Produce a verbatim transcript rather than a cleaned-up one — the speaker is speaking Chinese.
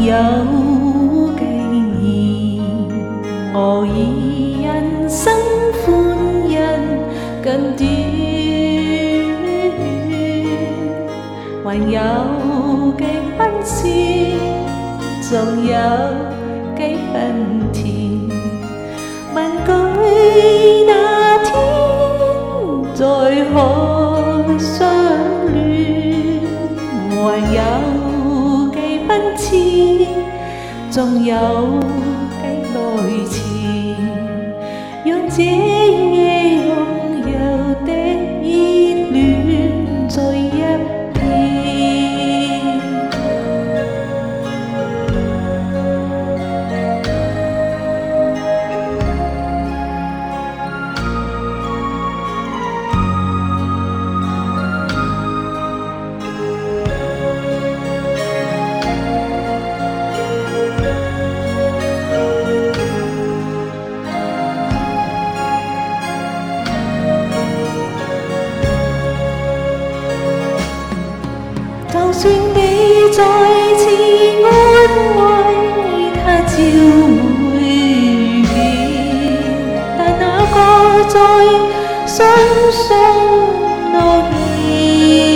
總有紀念。我以人生歡欣更短，還有幾分酸，仲有幾分甜。問句那天再可相戀，還有幾分痴，仲有幾耐前，讓這夜擁有的熱戀在一片。就算你再次安慰，他朝會變，但那個在相信諾言。